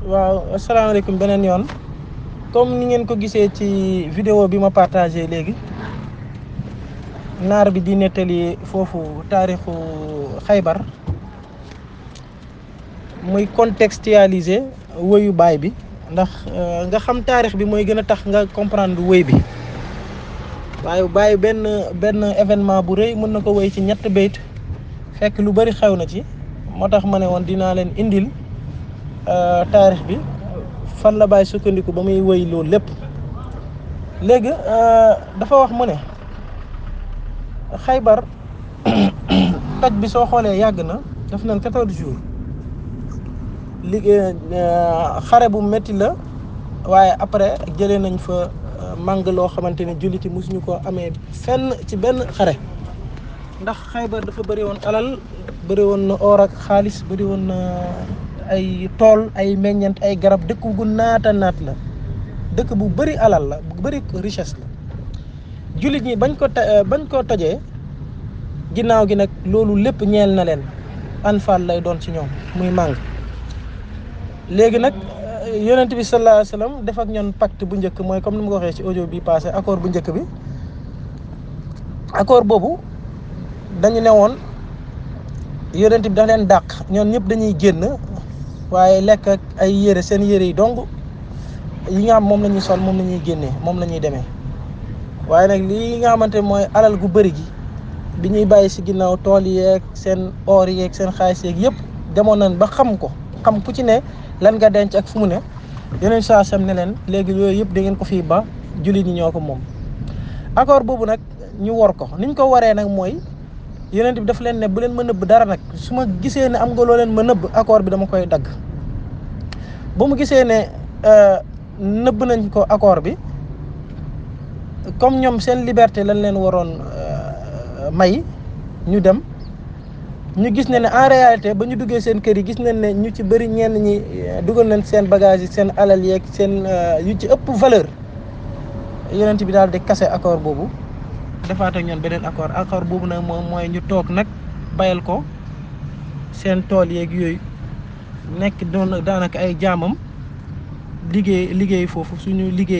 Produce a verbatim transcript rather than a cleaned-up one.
waaw asalaamaaleykum beneen yoon comme ni ngeen ko gisee ci vidéo bi ma partagé léegi naar bi di nettali foofu taarixu Xaybar muy contextualiser woyu baay bi ndax nga xam taarix bi mooy gën a tax nga comprendre woy bi waaye baay benn benn événement bu rëy mën na ko woy ci ñett bayt fekk lu bari xew na ci moo tax ma ne woon dinaa leen indil taarix bi fan la baay sukkandiku ba muy woy loolu lépp léegi dafa wax mu ne Xaybar toj bi soo xoolee yàgg na def nañ quatorze jours li xare bu métti la waaye après jëlee nañ fa màng loo xamante ne julliti mosuñu ko amee fenn ci benn xare ndax Xaybar dafa bëri woon alal bëri woon na or ak xaalis bëri woon na ay tool ay meññeent ay garab dëkk gu naata naat la dëkk bu bëri alal la bu bëri richesse la jullit ñi bañ ko bañ ko tojee ginnaaw gi nag loolu lépp ñeel na leen anfaal lay doon ci ñoom muy màng léegi nag yonent bi sallallahu alayhi wa sallam def ak ñoon pacte bu njëkk mooy comme ni ma ko waxee ci audio bi passé accord bu njëkk bi accord boobu dañu ne woon yonent bi dafa leen dàq ñoom ñëpp dañuy génn waaye lekk ak ay yére seen yére yi dong yi nga xam moom la ñuy sol moom la ñuy génnee moom la ñuy demee waaye nag lii nga xamante mooy alal gu bëri gi bi ñuy bàyyi si ginnaaw tool yeeg seen or yeeg seen xaalis yeeg yëpp demoon nañ ba xam ko xam ku ci ne lan nga denc ak fu mu ne yeneen saa sam ne leen léegi yooyu yëpp da ngeen ko fii ba jullit ñi ñoo ko moom accord boobu nag ñu war ko niñ ko waree nag mooy yonent bi daf leen ne bu leen ma nëbb dara nag su ma gisee ne am nga loo leen ma nëbb accord bi dama koy dagg ba mu gisee ne nëbb nañ ko accord bi comme ñoom seen liberté lañ leen waroon may ñu dem ñu gis ne ne en réalité ba ñu duggee seen kër yi gis nañ ne ñu ci bëri ñenn ñi dugal nañ seen bagage yi seen alal yeeg seen yu ci ëpp valeur yonent bi daal di kase accord boobu defaat ak ñoon beneen accord accord boobu nag moom mooy ñu toog nag bayal ko seen tool yeeg yooyu nekk doon daanaka ay jaamam liggéey liggéey foofu suñu liggéey